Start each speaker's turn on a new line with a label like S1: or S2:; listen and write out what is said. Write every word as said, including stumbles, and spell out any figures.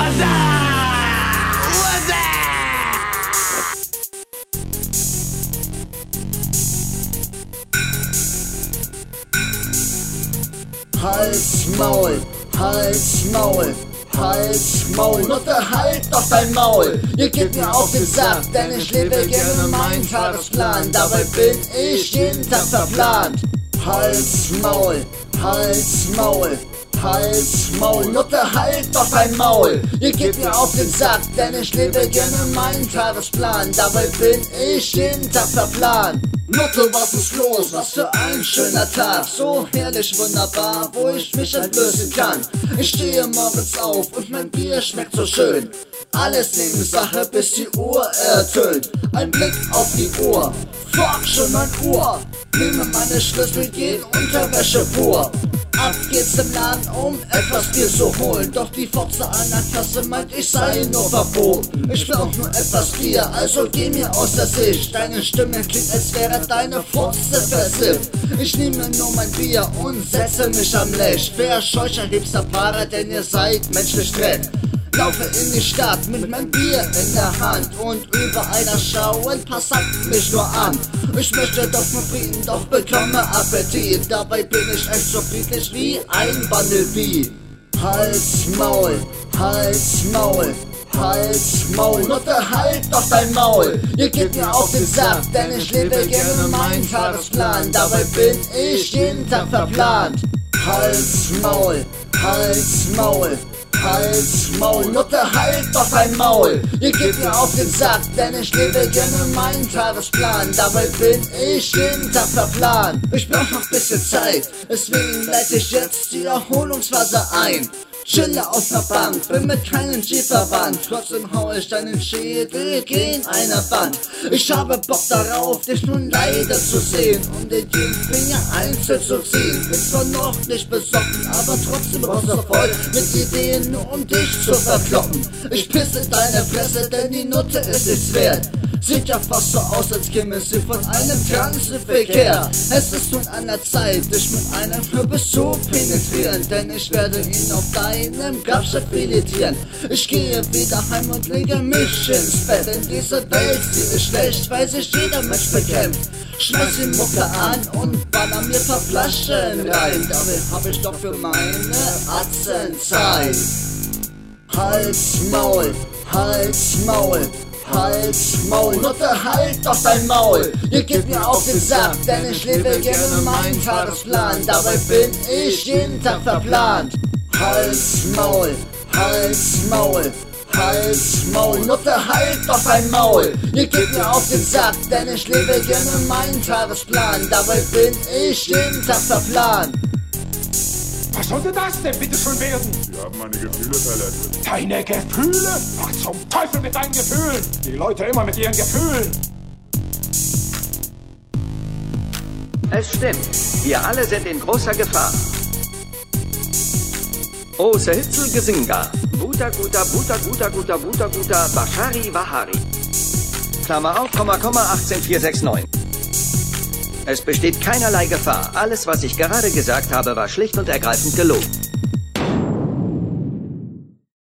S1: Hals, Maul, Hals, Maul, Hals, Maul, Nutte, halt doch dein Maul! Ihr geht mir auf den Sack, denn ich lebe gerne meinen Tagesplan. Dabei bin ich jeden Tag verplant. Hals, Maul, Hals, Maul, Hals, Maul, Nutte, halt doch dein Maul! Ihr geht mir auf den Sack, denn ich lebe gerne meinen Tagesplan. Dabei bin ich jeden Tag verplant. Nutte, was ist los? Was für ein schöner Tag, so herrlich wunderbar, wo ich mich entblößen kann. Ich stehe morgens auf und mein Bier schmeckt so schön. Alles Nebensache, bis die Uhr ertönt. Ein Blick auf die Uhr, fuck, schon neun Uhr. Nehme meine Schlüssel, geh in Unterwäsche pur. Ab geht's im Laden, um etwas Bier zu holen. Doch die Fotze an der Kasse meint, ich sei nur verboten. Ich will auch nur etwas Bier, also geh mir aus der Sicht. Deine Stimme klingt, als wäre deine Fotze versifft. Ich nehme nur mein Bier und setze mich am Lech. Verscheucher Hipsterpaare, denn ihr seid menschlich dreck. Laufe in die Stadt mit meinem Bier in der Hand und über einer schauen Passanten mich nur an. Ich möchte doch nur Frieden, doch bekomme Appetit. Dabei bin ich echt so friedlich wie ein Bumblebee. Hals, Maul, Hals, Maul, Hals, Maul, Nutte, halt doch dein Maul! Ihr geht mir auf den Sack, denn ich lebe gerne meinen Tagesplan. Dabei bin ich jeden Tag verplant. Hals, Maul, Hals, Maul, Hals, Maul, Nutte, halt doch dein Maul! Ihr geht mir auf den Sack, denn ich lebe gerne meinen Tagesplan. Dabei bin ich jeden Tag verplant. Ich brauch noch bisschen Zeit, deswegen leite ich jetzt die Erholungsphase ein. Chille auf der Bank, bin mit keinem G verwandt. Trotzdem hau ich deinen Schädel gegen eine Wand. Ich habe Bock darauf, dich nun leider zu sehen und den Finger einzeln zu ziehen. Bin zwar noch nicht besoffen, aber trotzdem rostervoll mit Ideen, nur um dich zu verkloppen. Ich pisse deine Fresse, denn die Nutte ist nichts wert. Sieht ja fast so aus, als käme sie von einem Transverkehr. Es ist nun an der Zeit, dich mit einem Kürbis zu penetrieren, denn ich werde ihn auf deinem Grabstein filetieren. Ich gehe wieder heim und lege mich ins Bett, denn diese Welt, sie ist schlecht, weil sich jeder Mensch bekämpft. Schmeiß die Mucke an und baller mir paar Flaschen rein. Damit hab ich doch für meine Atzen Zeit. Hals, Maul, Hals, Maul, Hals, Maul, Nutte, halt doch dein Maul! Ihr geht mir auf den Sack, denn ich lebe gerne meinen Tagesplan. Dabei bin ich jeden Tag verplant. Hals, Maul, Hals, Maul, Hals, Maul, Nutte, halt doch dein Maul! Ihr geht mir auf den Sack, denn ich lebe gerne meinen Tagesplan. Dabei bin ich jeden Tag verplant.
S2: Was sollte das denn bitte schon werden?
S3: Sie haben meine Gefühle verletzt.
S2: Deine Gefühle? Ach, zum Teufel mit deinen Gefühlen! Die Leute immer mit ihren Gefühlen!
S4: Es stimmt, wir alle sind in großer Gefahr. O Sehitzel Gesinga, Buta Guta, Buta Guta Guta Buta Guta, Bashari Wahari. Klammer auf, Komma, Komma, achtzehn vier sechs neun. Es besteht keinerlei Gefahr. Alles, was ich gerade gesagt habe, war schlicht und ergreifend gelogen.